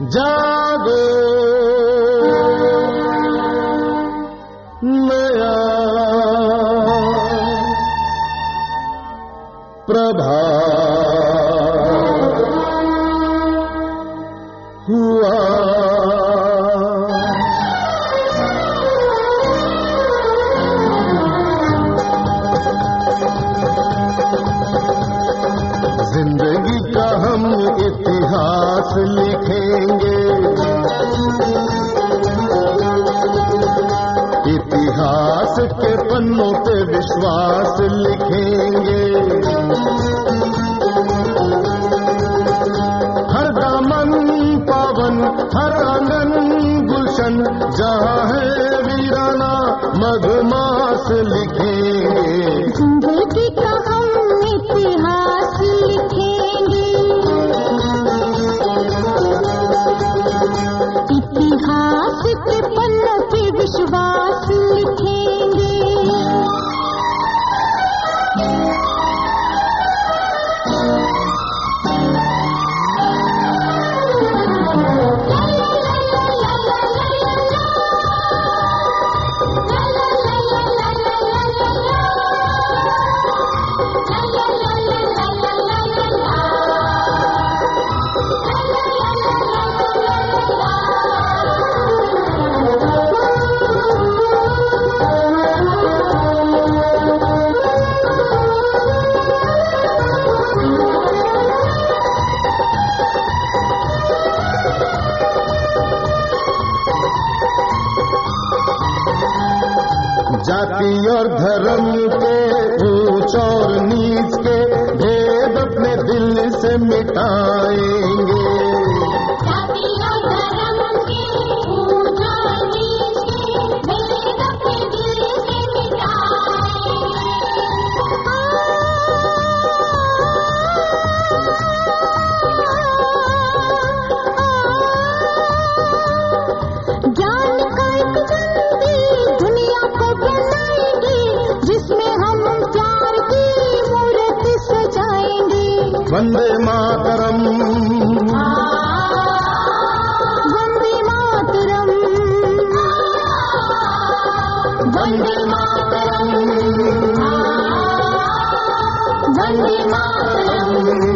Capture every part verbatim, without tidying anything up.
जागो नया प्रभात हुआ। जिंदगी का हम इतिहास लिखेंगे, इतिहास के पन्नों पे विश्वास लिखेंगे। हर दामन पावन, हर आंगन गुलशन, जहाँ है वीराना मधुमास लिखेंगे। जिंदगी का हम इतिहास लिखेंगे, इतिहास के पन्नों पे विश्वास लिखेंगे। जाति और धर्म के ऊंच और नीच के भेद अपने दिल से मिटाएंगे। जाति और धर्म के ऊंच और नीच के भेद अपने दिल से मिटाएंगे। ज्ञान का एक दुनिया को बनाएंगे, जिसमें हम प्यार की मूर्ति सजाएंगे। वंदे मातरम, वंदे मातरम, वंदे मातरम, वंदे मातरम।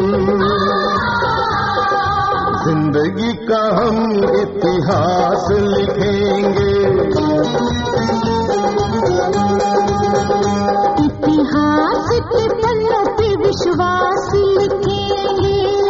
जिंदगी का हम इतिहास लिखेंगे, इतिहास के पन्नों पे विश्वास लिखेंगे।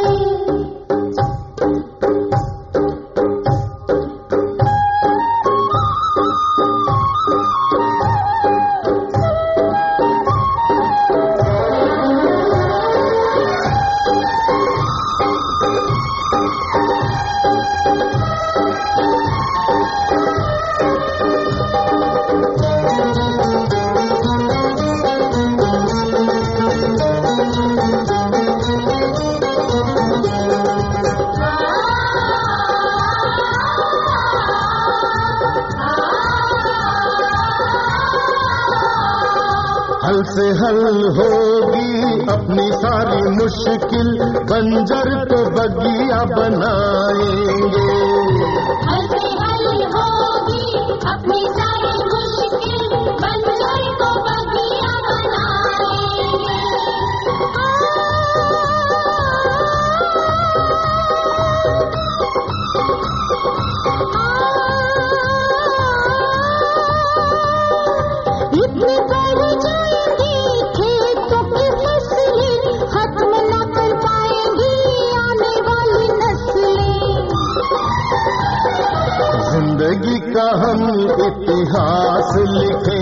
हल से हल होगी अपनी सारी मुश्किल, बंजर को बगिया बनाएंगे। हल से हल होगी अपनी सारी मुश्किल, बंजर को बगिया बनाएंगे। इतनी बड़ी जाएंगी खेतों की फसलें, खत्म न कर पाएंगी आने वाली नस्लें। जिंदगी का हम इतिहास लिखेंगे,